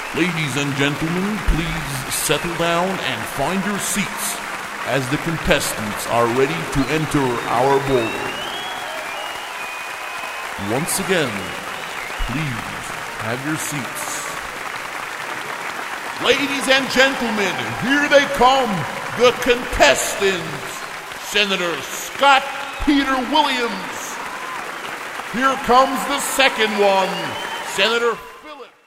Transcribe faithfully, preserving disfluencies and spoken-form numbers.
Ladies and gentlemen, please settle down and find your seats as the contestants are ready to enter our ballroom. Once again, please have your seats. Ladies and gentlemen, here they come, the contestants. Senator Scott Peter Williams. Here comes the second one, Senator